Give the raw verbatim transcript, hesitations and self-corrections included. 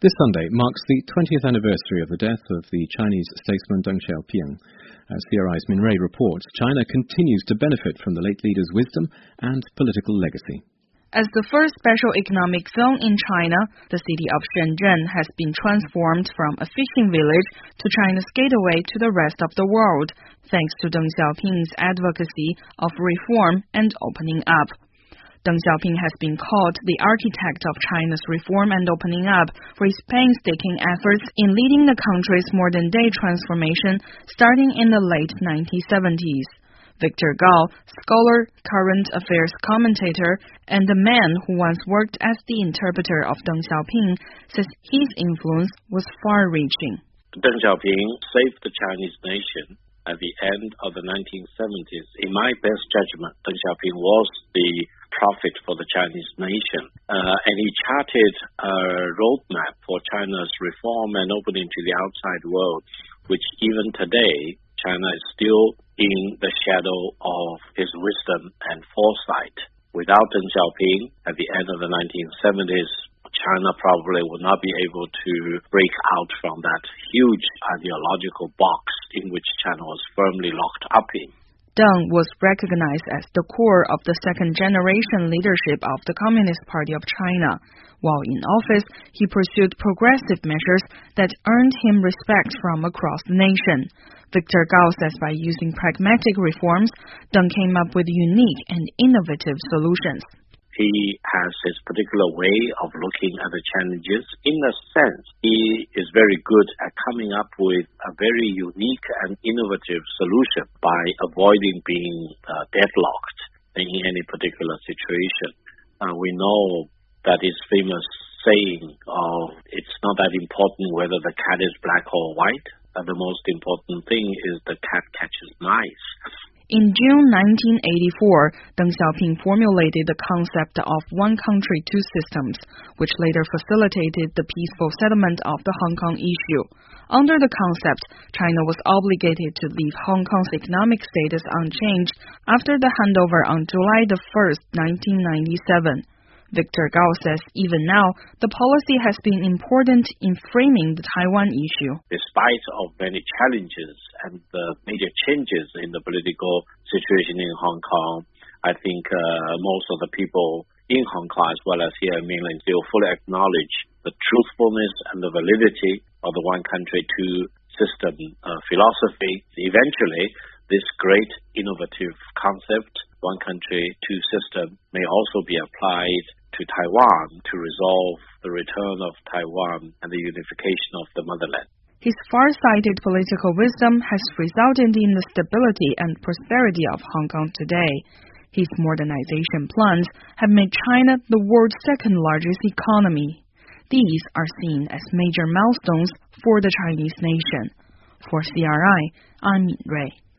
This Sunday marks the twentieth anniversary of the death of the Chinese statesman Deng Xiaoping. As C R I's Min Rui reports, China continues to benefit from the late leader's wisdom and political legacy. As the first special economic zone in China, the city of Shenzhen has been transformed from a fishing village to China's gateway to the rest of the world, thanks to Deng Xiaoping's advocacy of reform and opening up. Deng Xiaoping has been called the architect of China's reform and opening up for his painstaking efforts in leading the country's modern-day transformation starting in the late nineteen seventies. Victor Gao, scholar, current affairs commentator, and a man who once worked as the interpreter of Deng Xiaoping, says his influence was far-reaching. Deng Xiaoping saved the Chinese nation at the end of the nineteen seventies. In my best judgment, Deng Xiaoping was the prophet for the Chinese nation, uh, and he charted a roadmap for China's reform and opening to the outside world, which even today, China is still in the shadow of his wisdom and foresight. Without Deng Xiaoping, at the end of the nineteen seventies, China probably would not be able to break out from that huge ideological box in which China was firmly locked up in. Deng was recognized as the core of the second-generation leadership of the Communist Party of China. While in office, he pursued progressive measures that earned him respect from across the nation. Victor Gao says by using pragmatic reforms, Deng came up with unique and innovative solutions. He has his particular way of looking at the challenges. In a sense, he is very good at coming up with a very unique and innovative solution by avoiding being uh, deadlocked in any particular situation. Uh, we know that his famous saying of, it's not that important whether the cat is black or white. Uh, the most important thing is the cat catches mice. In June nineteen eighty-four, Deng Xiaoping formulated the concept of one country, two systems, which later facilitated the peaceful settlement of the Hong Kong issue. Under the concept, China was obligated to leave Hong Kong's economic status unchanged after the handover on July the first, nineteen ninety-seven. Victor Gao says even now, the policy has been important in framing the Taiwan issue. Despite of many challenges and the major changes in the political situation in Hong Kong, I think uh, most of the people in Hong Kong as well as here in mainland still fully acknowledge the truthfulness and the validity of the one country, two system uh, philosophy. Eventually, this great innovative concept, one country, two system, may also be applied to Taiwan to resolve the return of Taiwan and the unification of the motherland. His far-sighted political wisdom has resulted in the stability and prosperity of Hong Kong today. His modernization plans have made China the world's second-largest economy. These are seen as major milestones for the Chinese nation. For C R I, I'm Min Rui.